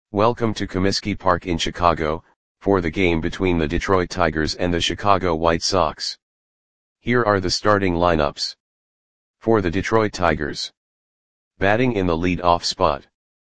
Welcome to Comiskey Park in Chicago, for the game between the Detroit Tigers and the Chicago White Sox. Here are the starting lineups. For the Detroit Tigers. Batting in the lead-off spot.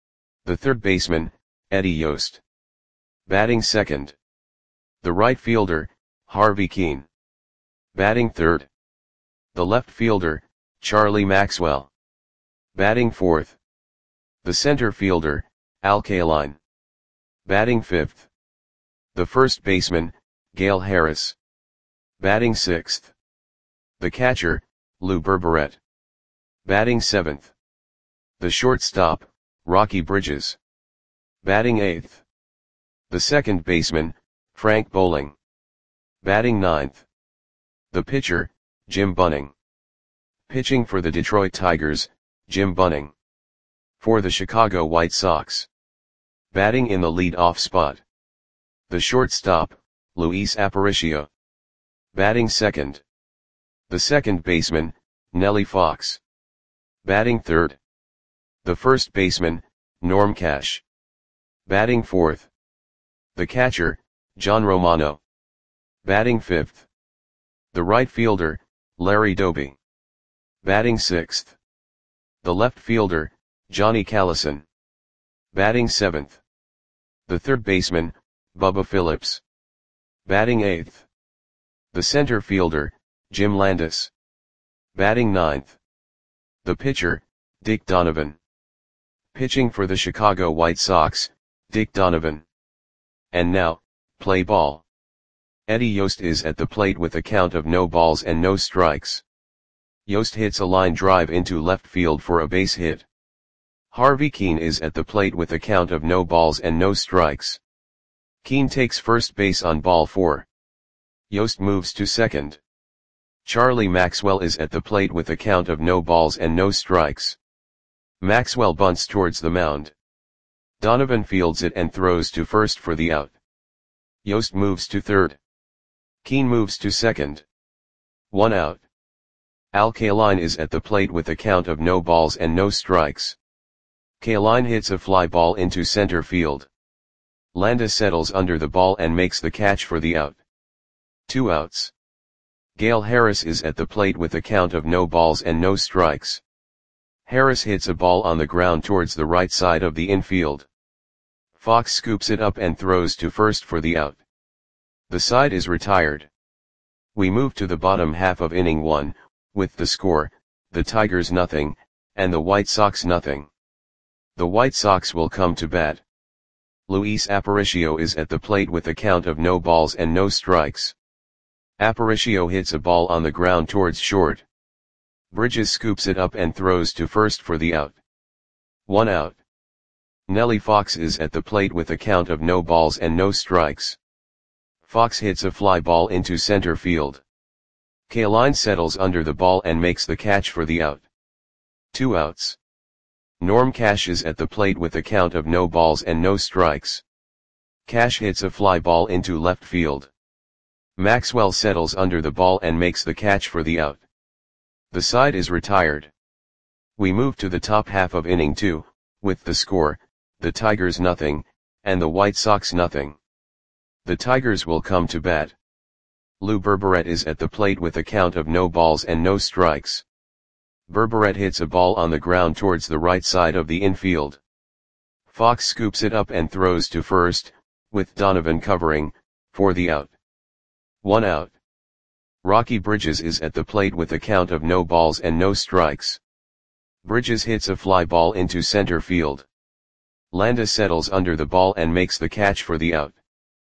The third baseman, Eddie Yost. Batting second. The right fielder, Harvey Kuenn. Batting third. The left fielder, Charlie Maxwell. Batting fourth. The center fielder, Al Kaline. Batting fifth. The first baseman, Gale Harris. Batting sixth. The catcher, Lou Berberet. Batting seventh. The shortstop, Rocky Bridges. Batting eighth. The second baseman, Frank Bowling. Batting ninth. The pitcher, Jim Bunning. Pitching for the Detroit Tigers, Jim Bunning. For the Chicago White Sox. Batting in the lead-off spot. The shortstop, Luis Aparicio. Batting second. The second baseman, Nellie Fox. Batting third. The first baseman, Norm Cash. Batting fourth. The catcher, John Romano. Batting fifth. The right fielder, Larry Doby. Batting sixth. The left fielder, Johnny Callison. Batting seventh. The third baseman, Bubba Phillips. Batting eighth. The center fielder, Jim Landis. Batting ninth. The pitcher, Dick Donovan. Pitching for the Chicago White Sox, Dick Donovan. And now, play ball. Eddie Yost is at the plate with a count of no balls and no strikes. Yost hits a line drive into left field for a base hit. Harvey Kuenn is at the plate with a count of no balls and no strikes. Kuenn takes first base on ball 4. Yost moves to second. Charlie Maxwell is at the plate with a count of no balls and no strikes. Maxwell bunts towards the mound. Donovan fields it and throws to first for the out. Yost moves to third. Kuenn moves to second. 1 out. Al Kaline is at the plate with a count of no balls and no strikes. Kaline hits a fly ball into center field. Landis settles under the ball and makes the catch for the out. 2 outs. Gale Harris is at the plate with a count of no balls and no strikes. Harris hits a ball on the ground towards the right side of the infield. Fox scoops it up and throws to first for the out. The side is retired. We move to the bottom half of inning 1, with the score, the Tigers nothing, and the White Sox nothing. The White Sox will come to bat. Luis Aparicio is at the plate with a count of no balls and no strikes. Aparicio hits a ball on the ground towards short. Bridges scoops it up and throws to first for the out. 1 out. Nellie Fox is at the plate with a count of no balls and no strikes. Fox hits a fly ball into center field. Kaline settles under the ball and makes the catch for the out. 2 outs. Norm Cash is at the plate with a count of no balls and no strikes. Cash hits a fly ball into left field. Maxwell settles under the ball and makes the catch for the out. The side is retired. We move to the top half of inning 2, with the score, the Tigers nothing, and the White Sox nothing. The Tigers will come to bat. Lou Berberet is at the plate with a count of no balls and no strikes. Berberet hits a ball on the ground towards the right side of the infield. Fox scoops it up and throws to first, with Donovan covering, for the out. 1 out. Rocky Bridges is at the plate with a count of no balls and no strikes. Bridges hits a fly ball into center field. Landis settles under the ball and makes the catch for the out.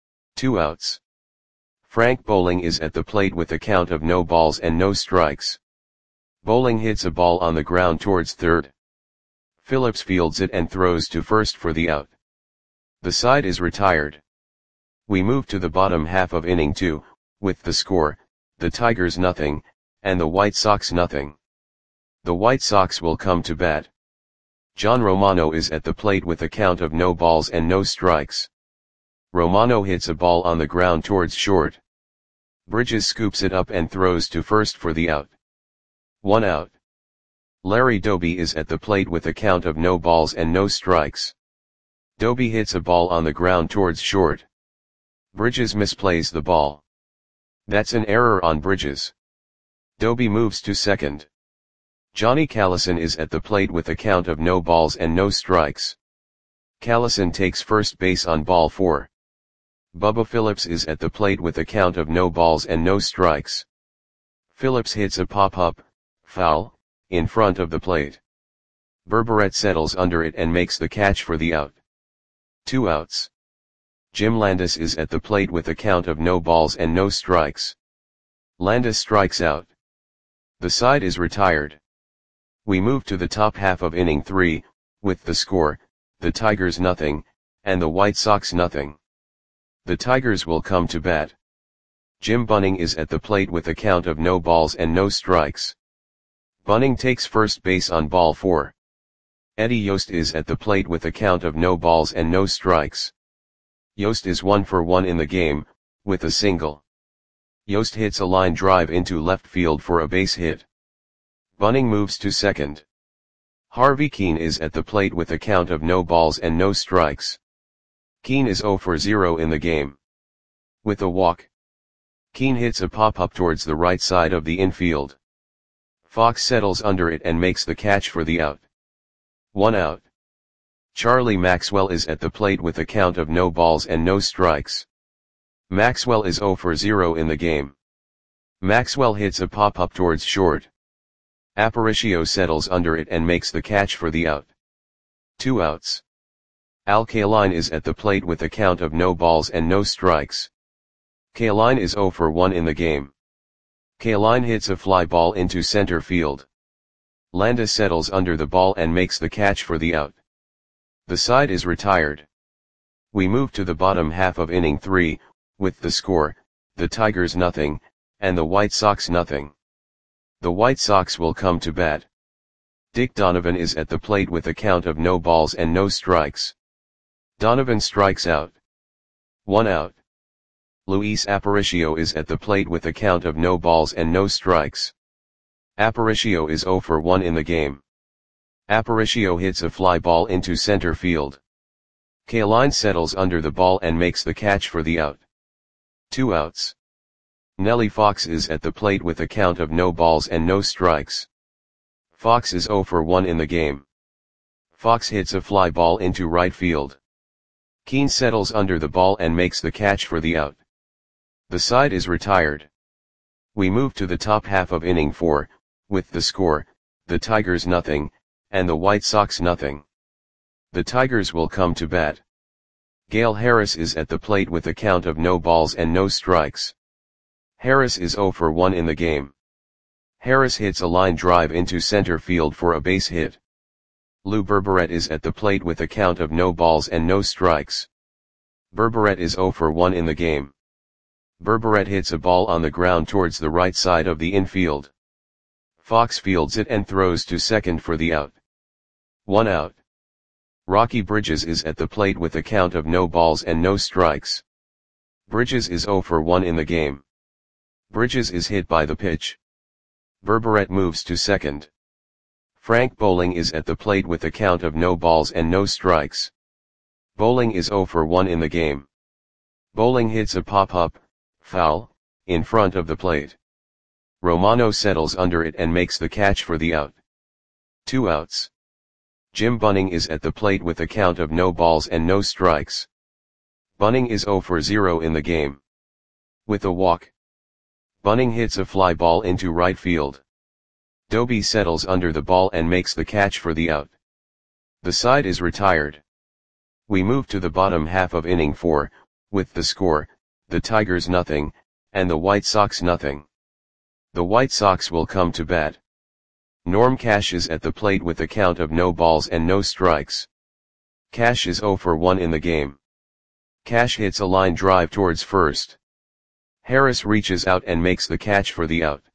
2 outs. Frank Bowling is at the plate with a count of no balls and no strikes. Bowling hits a ball on the ground towards third. Phillips fields it and throws to first for the out. The side is retired. We move to the bottom half of inning 2, with the score, the Tigers nothing, and the White Sox nothing. The White Sox will come to bat. John Romano is at the plate with a count of no balls and no strikes. Romano hits a ball on the ground towards short. Bridges scoops it up and throws to first for the out. 1 out. Larry Doby is at the plate with a count of no balls and no strikes. Doby hits a ball on the ground towards short. Bridges misplays the ball. That's an error on Bridges. Doby moves to second. Johnny Callison is at the plate with a count of no balls and no strikes. Callison takes first base on ball 4. Bubba Phillips is at the plate with a count of no balls and no strikes. Phillips hits a pop-up, foul, in front of the plate. Berberet settles under it and makes the catch for the out. 2 outs. Jim Landis is at the plate with a count of no balls and no strikes. Landis strikes out. The side is retired. We move to the top half of inning 3, with the score, the Tigers nothing, and the White Sox nothing. The Tigers will come to bat. Jim Bunning is at the plate with a count of no balls and no strikes. Bunning takes first base on ball 4. Eddie Yost is at the plate with a count of no balls and no strikes. Yost is 1 for 1 in the game, with a single. Yost hits a line drive into left field for a base hit. Bunning moves to second. Harvey Keene is at the plate with a count of no balls and no strikes. Keene is 0 for 0 in the game. With a walk. Keene hits a pop-up towards the right side of the infield. Fox settles under it and makes the catch for the out. 1 out. Charlie Maxwell is at the plate with a count of no balls and no strikes. Maxwell is 0 for 0 in the game. Maxwell hits a pop-up towards short. Aparicio settles under it and makes the catch for the out. 2 outs. Al Kaline is at the plate with a count of no balls and no strikes. Kaline is 0 for 1 in the game. Kaline hits a fly ball into center field. Landis settles under the ball and makes the catch for the out. The side is retired. We move to the bottom half of inning 3, with the score, the Tigers nothing, and the White Sox nothing. The White Sox will come to bat. Dick Donovan is at the plate with a count of no balls and no strikes. Donovan strikes out. 1 out. Luis Aparicio is at the plate with a count of no balls and no strikes. Aparicio is 0 for 1 in the game. Aparicio hits a fly ball into center field. Kaline settles under the ball and makes the catch for the out. 2 outs. Nellie Fox is at the plate with a count of no balls and no strikes. Fox is 0 for 1 in the game. Fox hits a fly ball into right field. Keene settles under the ball and makes the catch for the out. The side is retired. We move to the top half of inning 4, with the score, the Tigers nothing, and the White Sox nothing. The Tigers will come to bat. Gale Harris is at the plate with a count of no balls and no strikes. Harris is 0 for 1 in the game. Harris hits a line drive into center field for a base hit. Lou Berberet is at the plate with a count of no balls and no strikes. Berberet is 0 for 1 in the game. Berberet hits a ball on the ground towards the right side of the infield. Fox fields it and throws to second for the out. 1 out. Rocky Bridges is at the plate with a count of no balls and no strikes. Bridges is 0 for 1 in the game. Bridges is hit by the pitch. Berberet moves to second. Frank Bowling is at the plate with a count of no balls and no strikes. Bowling is 0 for 1 in the game. Bowling hits a pop-up, foul, in front of the plate. Romano settles under it and makes the catch for the out. 2 outs. Jim Bunning is at the plate with a count of no balls and no strikes. Bunning is 0 for 0 in the game. With a walk. Bunning hits a fly ball into right field. Doby settles under the ball and makes the catch for the out. The side is retired. We move to the bottom half of inning 4, with the score, the Tigers nothing, and the White Sox nothing. The White Sox will come to bat. Norm Cash is at the plate with a count of no balls and no strikes. Cash is 0 for 1 in the game. Cash hits a line drive towards first. Harris reaches out and makes the catch for the out.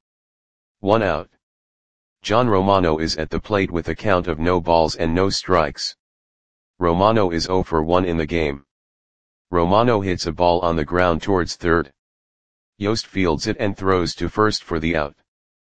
1 out. John Romano is at the plate with a count of no balls and no strikes. Romano is 0 for 1 in the game. Romano hits a ball on the ground towards third. Yost fields it and throws to first for the out.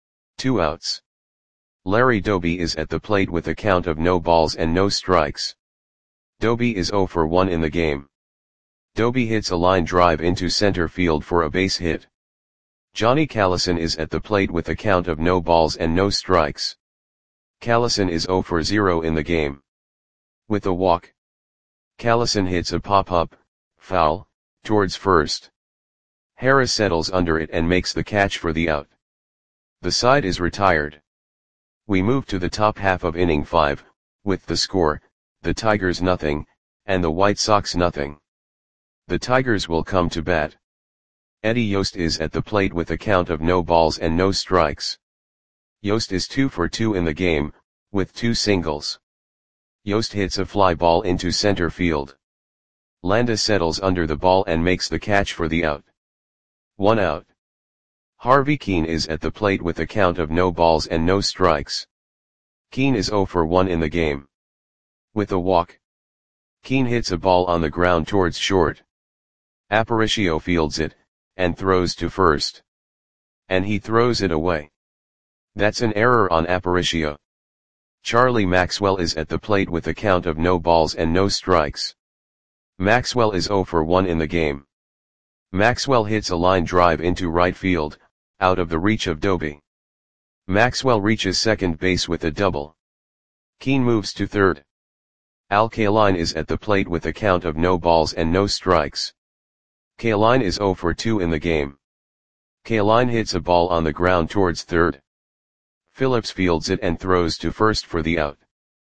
2 outs. Larry Doby is at the plate with a count of no balls and no strikes. Doby is 0 for 1 in the game. Doby hits a line drive into center field for a base hit. Johnny Callison is at the plate with a count of no balls and no strikes. Callison is 0 for 0 in the game. With a walk, Callison hits a pop-up, foul, towards first. Harris settles under it and makes the catch for the out. The side is retired. We move to the top half of inning 5, with the score, the Tigers nothing, and the White Sox nothing. The Tigers will come to bat. Eddie Yost is at the plate with a count of no balls and no strikes. Yost is 2 for 2 in the game, with 2 singles. Yost hits a fly ball into center field. Landis settles under the ball and makes the catch for the out. 1 out. Harvey Kuenn is at the plate with a count of no balls and no strikes. Kuenn is 0 for 1 in the game. With a walk, Kuenn hits a ball on the ground towards short. Aparicio fields it, and throws to first. And he throws it away. That's an error on Aparicio. Charlie Maxwell is at the plate with a count of no balls and no strikes. Maxwell is 0 for 1 in the game. Maxwell hits a line drive into right field, out of the reach of Doby. Maxwell reaches second base with a double. Kuenn moves to third. Al Kaline is at the plate with a count of no balls and no strikes. Kaline is 0 for 2 in the game. Kaline hits a ball on the ground towards third. Phillips fields it and throws to first for the out.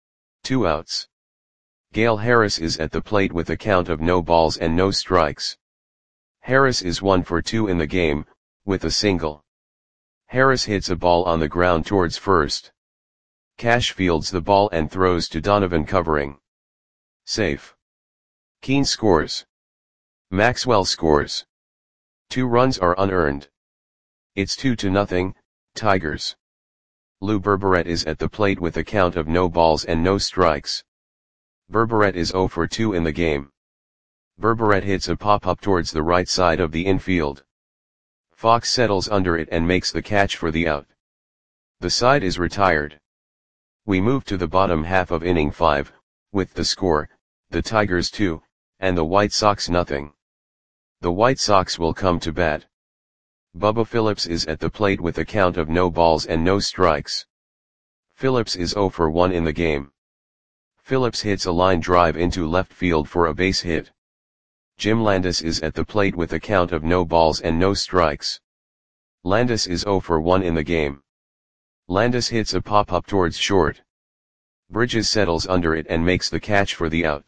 2 outs. Gale Harris is at the plate with a count of no balls and no strikes. Harris is 1 for 2 in the game, with a single. Harris hits a ball on the ground towards first. Cash fields the ball and throws to Donovan covering. Safe. Kuenn scores. Maxwell scores. 2 runs are unearned. It's 2-0, Tigers. Lou Berberet is at the plate with a count of no balls and no strikes. Berberet is 0 for 2 in the game. Berberet hits a pop-up towards the right side of the infield. Fox settles under it and makes the catch for the out. The side is retired. We move to the bottom half of inning 5, with the score, the Tigers 2, and the White Sox nothing. The White Sox will come to bat. Bubba Phillips is at the plate with a count of no balls and no strikes. Phillips is 0 for 1 in the game. Phillips hits a line drive into left field for a base hit. Jim Landis is at the plate with a count of no balls and no strikes. Landis is 0 for 1 in the game. Landis hits a pop-up towards short. Bridges settles under it and makes the catch for the out.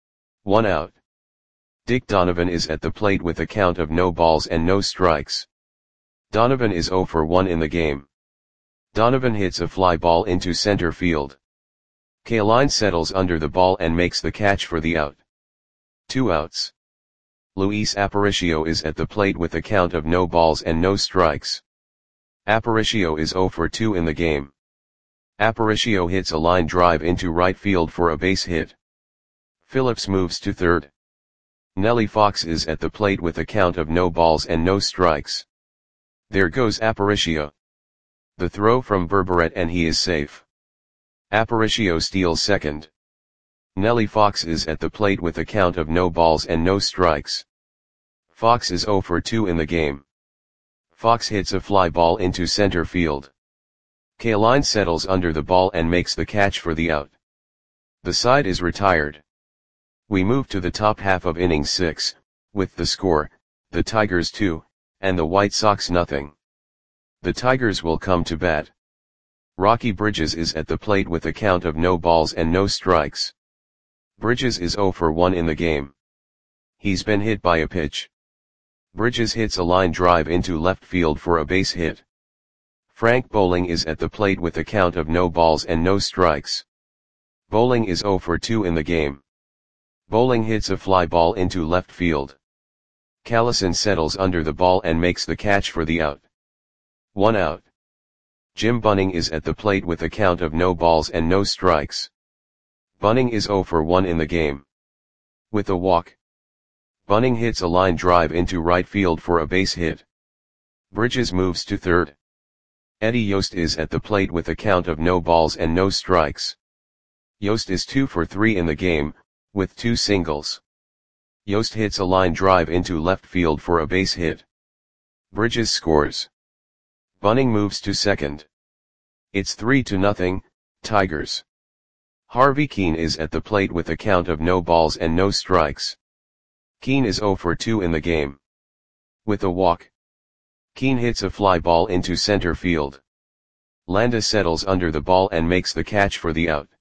1 out. Dick Donovan is at the plate with a count of no balls and no strikes. Donovan is 0 for 1 in the game. Donovan hits a fly ball into center field. Kaline settles under the ball and makes the catch for the out. 2 outs. Luis Aparicio is at the plate with a count of no balls and no strikes. Aparicio is 0 for 2 in the game. Aparicio hits a line drive into right field for a base hit. Phillips moves to third. Nellie Fox is at the plate with a count of no balls and no strikes. There goes Aparicio. The throw from Berberet and he is safe. Aparicio steals second. Nellie Fox is at the plate with a count of no balls and no strikes. Fox is 0 for 2 in the game. Fox hits a fly ball into center field. Kaline settles under the ball and makes the catch for the out. The side is retired. We move to the top half of inning 6, with the score, the Tigers 2, and the White Sox nothing. The Tigers will come to bat. Rocky Bridges is at the plate with a count of no balls and no strikes. Bridges is 0 for 1 in the game. He's been hit by a pitch. Bridges hits a line drive into left field for a base hit. Frank Bowling is at the plate with a count of no balls and no strikes. Bowling is 0 for 2 in the game. Bowling hits a fly ball into left field. Callison settles under the ball and makes the catch for the out. 1 out. Jim Bunning is at the plate with a count of no balls and no strikes. Bunning is 0 for 1 in the game. With a walk, Bunning hits a line drive into right field for a base hit. Bridges moves to third. Eddie Yost is at the plate with a count of no balls and no strikes. Yost is 2 for 3 in the game, with 2 singles. Yost hits a line drive into left field for a base hit. Bridges scores. Bunning moves to second. It's 3-0, Tigers. Harvey Keene is at the plate with a count of no balls and no strikes. Keene is 0 for 2 in the game. With a walk, Keene hits a fly ball into center field. Landis settles under the ball and makes the catch for the out.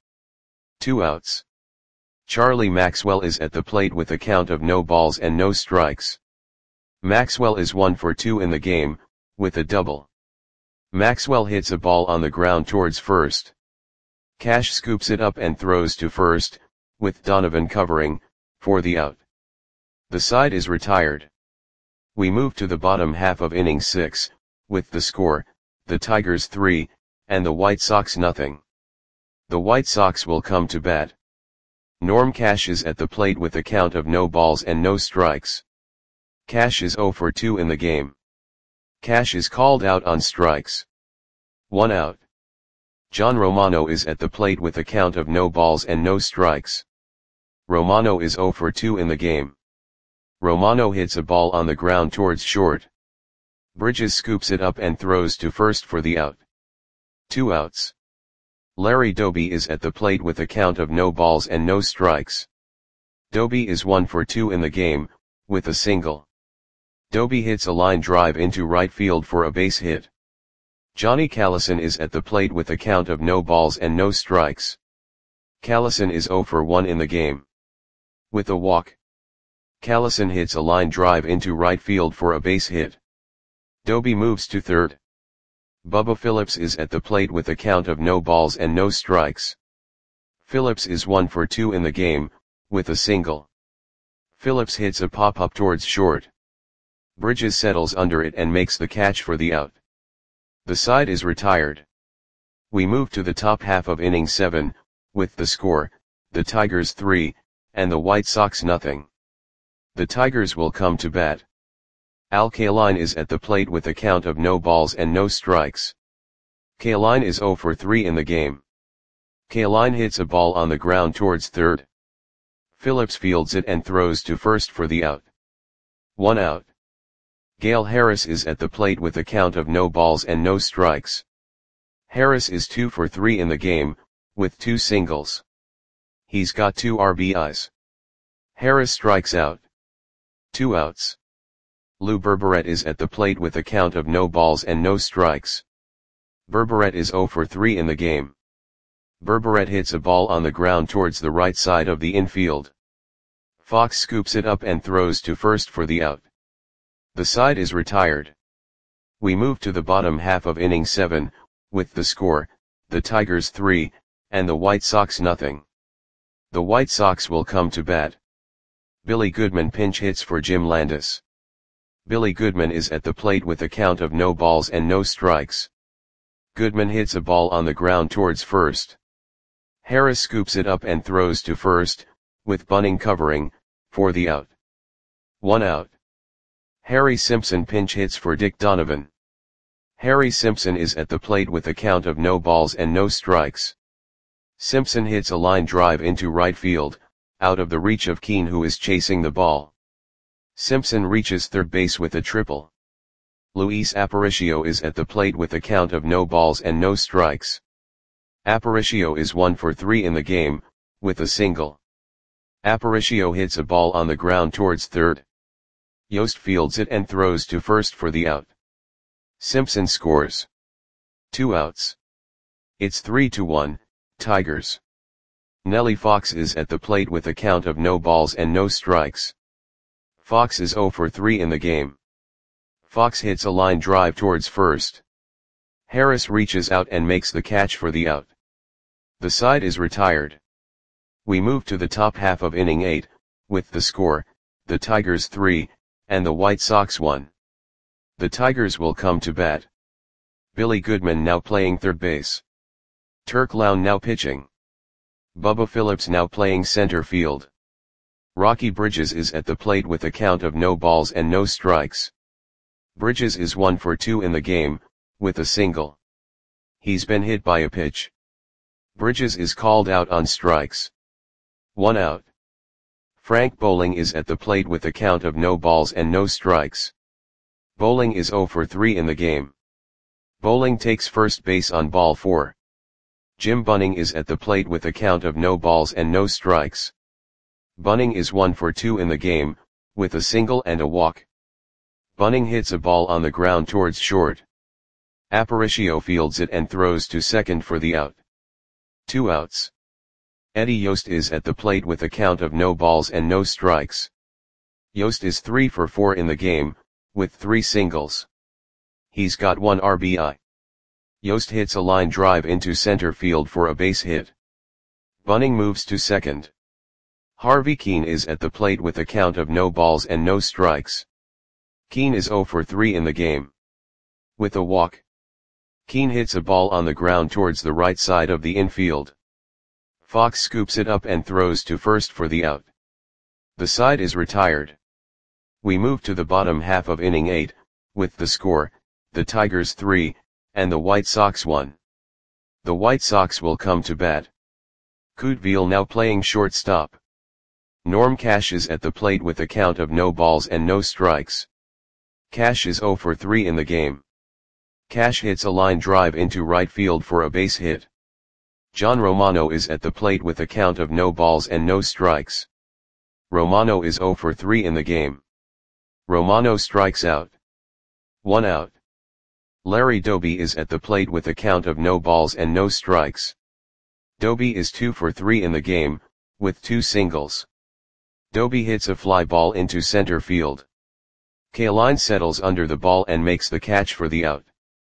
2 outs. Charlie Maxwell is at the plate with a count of no balls and no strikes. Maxwell is 1 for 2 in the game, with a double. Maxwell hits a ball on the ground towards first. Cash scoops it up and throws to first, with Donovan covering, for the out. The side is retired. We move to the bottom half of inning 6, with the score, the Tigers 3, and the White Sox nothing. The White Sox will come to bat. Norm Cash is at the plate with a count of no balls and no strikes. Cash is 0 for 2 in the game. Cash is called out on strikes. 1 out. John Romano is at the plate with a count of no balls and no strikes. Romano is 0 for 2 in the game. Romano hits a ball on the ground towards short. Bridges scoops it up and throws to first for the out. 2 outs. Larry Doby is at the plate with a count of no balls and no strikes. Doby is 1 for 2 in the game, with a single. Doby hits a line drive into right field for a base hit. Johnny Callison is at the plate with a count of no balls and no strikes. Callison is 0 for 1 in the game. With a walk, Callison hits a line drive into right field for a base hit. Doby moves to third. Bubba Phillips is at the plate with a count of no balls and no strikes. Phillips is 1 for 2 in the game, with a single. Phillips hits a pop-up towards short. Bridges settles under it and makes the catch for the out. The side is retired. We move to the top half of inning 7, with the score, the Tigers 3, and the White Sox nothing. The Tigers will come to bat. Al Kaline is at the plate with a count of no balls and no strikes. Kaline is 0 for 3 in the game. Kaline hits a ball on the ground towards third. Phillips fields it and throws to first for the out. 1 out. Gale Harris is at the plate with a count of no balls and no strikes. Harris is 2 for 3 in the game, with 2 singles. He's got 2 RBIs. Harris strikes out. 2 outs. Lou Berberet is at the plate with a count of no balls and no strikes. Berberet is 0 for 3 in the game. Berberet hits a ball on the ground towards the right side of the infield. Fox scoops it up and throws to first for the out. The side is retired. We move to the bottom half of inning 7, with the score, the Tigers 3, and the White Sox nothing. The White Sox will come to bat. Billy Goodman pinch hits for Jim Landis. Billy Goodman is at the plate with a count of no balls and no strikes. Goodman hits a ball on the ground towards first. Harris scoops it up and throws to first, with Bunning covering, for the out. 1 out. Harry Simpson pinch hits for Dick Donovan. Harry Simpson is at the plate with a count of no balls and no strikes. Simpson hits a line drive into right field, out of the reach of Keene, who is chasing the ball. Simpson reaches third base with a triple. Luis Aparicio is at the plate with a count of no balls and no strikes. Aparicio is 1 for 3 in the game, with a single. Aparicio hits a ball on the ground towards third. Yost fields it and throws to first for the out. Simpson scores. 2 outs. It's 3-1, Tigers. Nellie Fox is at the plate with a count of no balls and no strikes. Fox is 0 for 3 in the game. Fox hits a line drive towards first. Harris reaches out and makes the catch for the out. The side is retired. We move to the top half of inning 8, with the score, the Tigers 3, and the White Sox 1. The Tigers will come to bat. Billy Goodman now playing third base. Turk Lown now pitching. Bubba Phillips now playing center field. Rocky Bridges is at the plate with a count of no balls and no strikes. Bridges is 1 for 2 in the game, with a single. He's been hit by a pitch. Bridges is called out on strikes. 1 out. Frank Bowling is at the plate with a count of no balls and no strikes. Bowling is 0 for 3 in the game. Bowling takes first base on ball 4. Jim Bunning is at the plate with a count of no balls and no strikes. Bunning is 1 for 2 in the game, with a single and a walk. Bunning hits a ball on the ground towards short. Aparicio fields it and throws to second for the out. 2 outs. Eddie Yost is at the plate with a count of no balls and no strikes. Yost is 3 for 4 in the game, with 3 singles. He's got 1 RBI. Yost hits a line drive into center field for a base hit. Bunning moves to second. Harvey Keene is at the plate with a count of no balls and no strikes. Keene is 0 for 3 in the game. With a walk. Keene hits a ball on the ground towards the right side of the infield. Fox scoops it up and throws to first for the out. The side is retired. We move to the bottom half of inning 8, with the score, the Tigers 3, and the White Sox 1. The White Sox will come to bat. Couteville now playing shortstop. Norm Cash is at the plate with a count of no balls and no strikes. Cash is 0 for 3 in the game. Cash hits a line drive into right field for a base hit. John Romano is at the plate with a count of no balls and no strikes. Romano is 0 for 3 in the game. Romano strikes out. 1 out. Larry Doby is at the plate with a count of no balls and no strikes. Doby is 2 for 3 in the game, with 2 singles. Doby hits a fly ball into center field. Kaline settles under the ball and makes the catch for the out.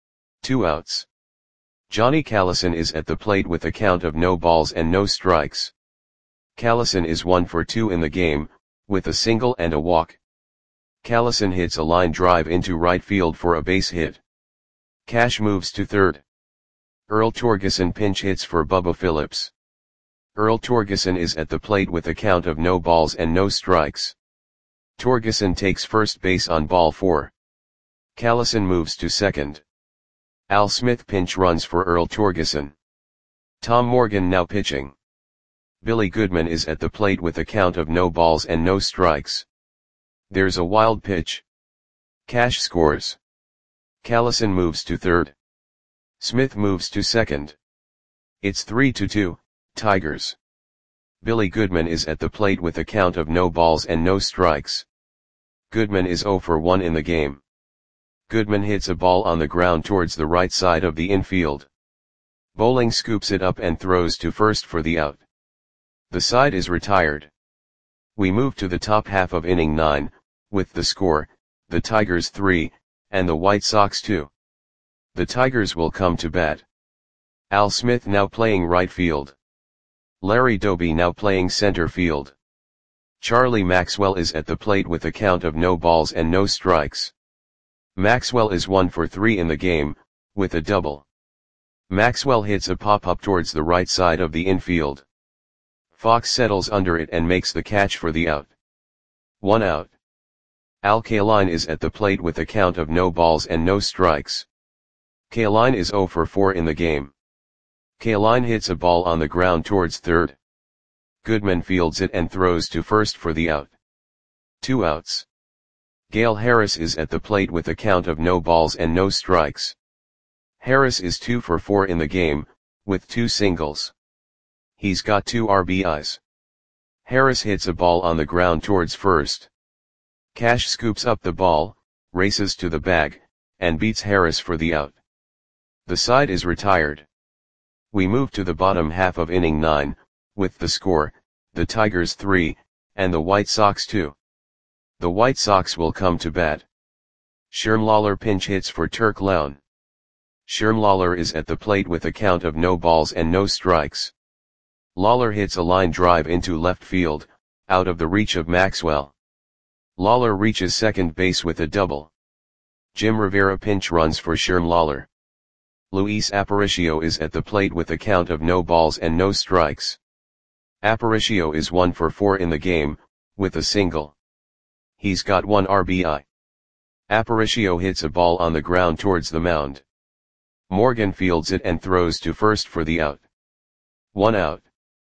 2 outs. Johnny Callison is at the plate with a count of no balls and no strikes. Callison is 1 for 2 in the game, with a single and a walk. Callison hits a line drive into right field for a base hit. Cash moves to third. Earl Torgeson pinch hits for Bubba Phillips. Earl Torgeson is at the plate with a count of no balls and no strikes. Torgeson takes first base on ball 4. Callison moves to second. Al Smith pinch runs for Earl Torgeson. Tom Morgan now pitching. Billy Goodman is at the plate with a count of no balls and no strikes. There's a wild pitch. Cash scores. Callison moves to third. Smith moves to second. It's 3-2, Tigers. Billy Goodman is at the plate with a count of no balls and no strikes. Goodman is 0 for 1 in the game. Goodman hits a ball on the ground towards the right side of the infield. Bowling scoops it up and throws to first for the out. The side is retired. We move to the top half of inning 9, with the score, the Tigers 3, and the White Sox 2. The Tigers will come to bat. Al Smith now playing right field. Larry Doby now playing center field. Charlie Maxwell is at the plate with a count of no balls and no strikes. Maxwell is 1 for 3 in the game, with a double. Maxwell hits a pop-up towards the right side of the infield. Fox settles under it and makes the catch for the out. 1 out. Al Kaline is at the plate with a count of no balls and no strikes. Kaline is 0 for 4 in the game. Kaline hits a ball on the ground towards third. Goodman fields it and throws to first for the out. 2 outs. Gale Harris is at the plate with a count of no balls and no strikes. Harris is 2 for 4 in the game, with 2 singles. He's got 2 RBIs. Harris hits a ball on the ground towards first. Cash scoops up the ball, races to the bag, and beats Harris for the out. The side is retired. We move to the bottom half of inning 9, with the score, the Tigers 3, and the White Sox 2. The White Sox will come to bat. Sherm Lawler pinch hits for Turk Lown. Sherm Lawler is at the plate with a count of no balls and no strikes. Lawler hits a line drive into left field, out of the reach of Maxwell. Lawler reaches second base with a double. Jim Rivera pinch runs for Sherm Lawler. Luis Aparicio is at the plate with a count of no balls and no strikes. Aparicio is 1 for 4 in the game, with a single. He's got 1 RBI. Aparicio hits a ball on the ground towards the mound. Morgan fields it and throws to first for the out. 1 out.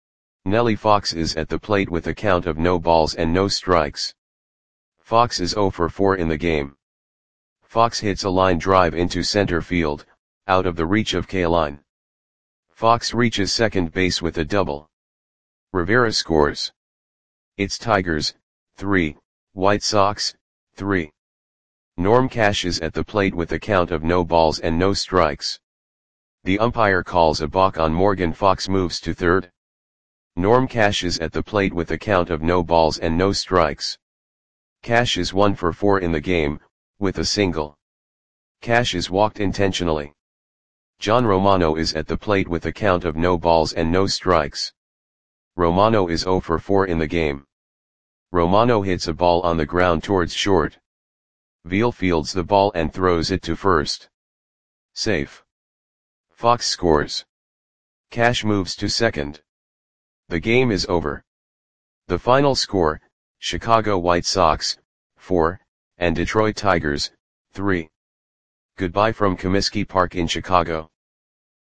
Nellie Fox is at the plate with a count of no balls and no strikes. Fox is 0 for 4 in the game. Fox hits a line drive into center field, out of the reach of Kaline. Fox reaches second base with a double. Rivera scores. It's Tigers, 3, White Sox, 3. Norm Cash is at the plate with a count of no balls and no strikes. The umpire calls a balk on Morgan. Fox moves to third. Norm Cash is at the plate with a count of no balls and no strikes. Cash is 1 for 4 in the game, with a single. Cash is walked intentionally. John Romano is at the plate with a count of no balls and no strikes. Romano is 0 for 4 in the game. Romano hits a ball on the ground towards short. Veal fields the ball and throws it to first. Safe. Fox scores. Cash moves to second. The game is over. The final score, Chicago White Sox, 4, and Detroit Tigers, 3. Goodbye from Comiskey Park in Chicago.